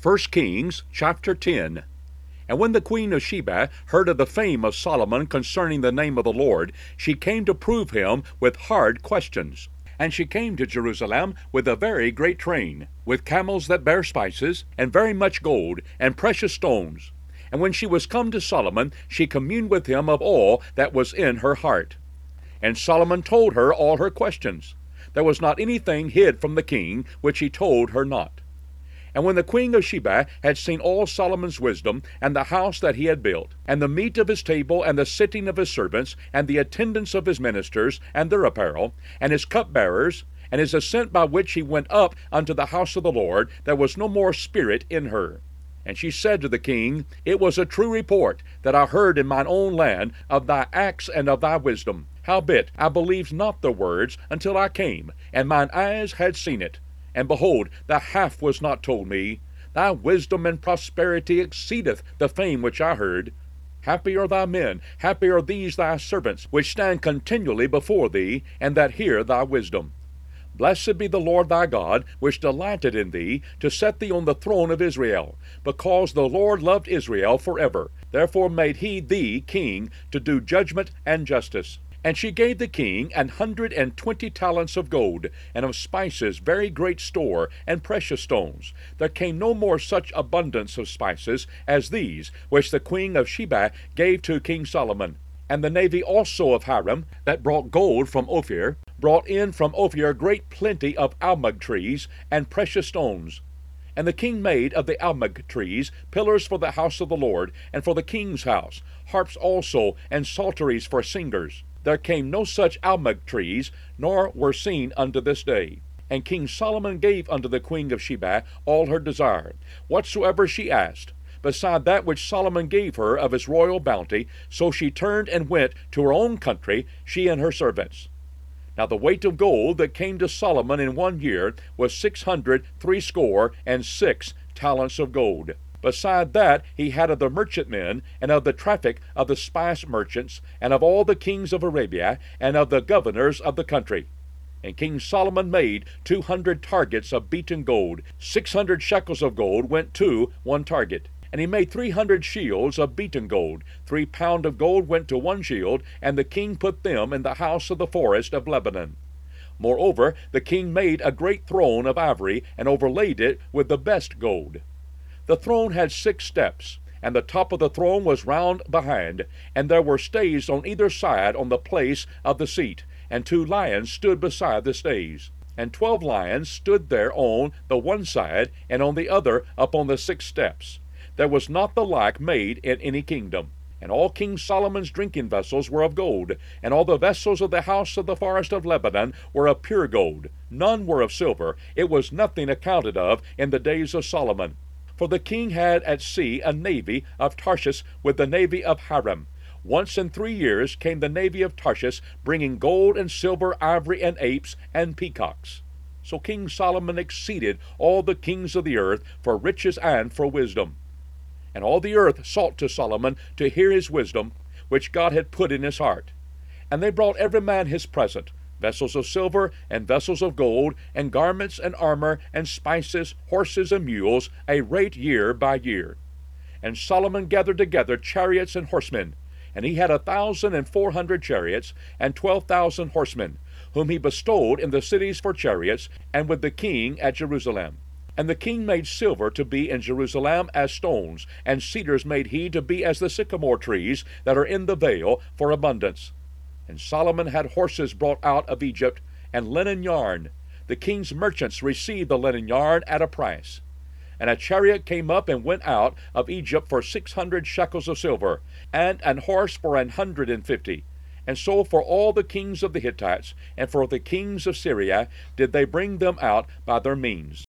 1 Kings chapter 10. And when the queen of Sheba heard of the fame of Solomon concerning the name of the Lord, she came to prove him with hard questions. And she came to Jerusalem with a very great train, with camels that bear spices, and very much gold, and precious stones. And when she was come to Solomon, she communed with him of all that was in her heart. And Solomon told her all her questions. There was not anything hid from the king, which he told her not. And when the queen of Sheba had seen all Solomon's wisdom, and the house that he had built, and the meat of his table, and the sitting of his servants, and the attendance of his ministers, and their apparel, and his cupbearers, and his ascent by which he went up unto the house of the Lord, there was no more spirit in her. And she said to the king, It was a true report that I heard in mine own land of thy acts and of thy wisdom. Howbeit I believed not the words until I came, and mine eyes had seen it. And behold, the half was not told me. Thy wisdom and prosperity exceedeth the fame which I heard. Happy are thy men, happy are these thy servants, which stand continually before thee, and that hear thy wisdom. Blessed be the Lord thy God, which delighted in thee, to set thee on the throne of Israel, because the Lord loved Israel forever. Therefore made he thee king, to do judgment and justice. And she gave the king 120 talents of gold, and of spices very great store, and precious stones. There came no more such abundance of spices as these, which the queen of Sheba gave to King Solomon. And the navy also of Hiram, that brought gold from Ophir, brought in from Ophir great plenty of almug trees, and precious stones. And the king made of the almug trees pillars for the house of the Lord, and for the king's house, harps also, and psalteries for singers. There came no such almug trees, nor were seen unto this day. And King Solomon gave unto the queen of Sheba all her desire, whatsoever she asked. Beside that which Solomon gave her of his royal bounty, so she turned and went to her own country, she and her servants. Now the weight of gold that came to Solomon in 1 year was 666 talents of gold. Beside that he had of the merchantmen, and of the traffic of the spice merchants, and of all the kings of Arabia, and of the governors of the country. And King Solomon made 200 targets of beaten gold. 600 shekels of gold went to one target. And he made 300 shields of beaten gold. 3 pound of gold went to one shield, and the king put them in the house of the forest of Lebanon. Moreover, the king made a great throne of ivory, and overlaid it with the best gold. The throne had 6 steps, and the top of the throne was round behind, and there were stays on either side on the place of the seat, and 2 lions stood beside the stays. And 12 lions stood there on the one side, and on the other upon the 6 steps. There was not the like made in any kingdom. And all King Solomon's drinking vessels were of gold, and all the vessels of the house of the forest of Lebanon were of pure gold. None were of silver. It was nothing accounted of in the days of Solomon. For the king had at sea a navy of Tarshish with the navy of Hiram. Once in 3 years came the navy of Tarshish, bringing gold and silver, ivory and apes and peacocks. So King Solomon exceeded all the kings of the earth for riches and for wisdom. And all the earth sought to Solomon to hear his wisdom, which God had put in his heart. And they brought every man his present, vessels of silver, and vessels of gold, and garments, and armor, and spices, horses, and mules, a rate year by year. And Solomon gathered together chariots and horsemen, and he had 1,400 chariots, and 12,000 horsemen, whom he bestowed in the cities for chariots, and with the king at Jerusalem. And the king made silver to be in Jerusalem as stones, and cedars made he to be as the sycamore trees that are in the vale, for abundance. And Solomon had horses brought out of Egypt, and linen yarn. The king's merchants received the linen yarn at a price. And a chariot came up and went out of Egypt for 600 shekels of silver, and an horse for 150. And so for all the kings of the Hittites, and for the kings of Syria, did they bring them out by their means.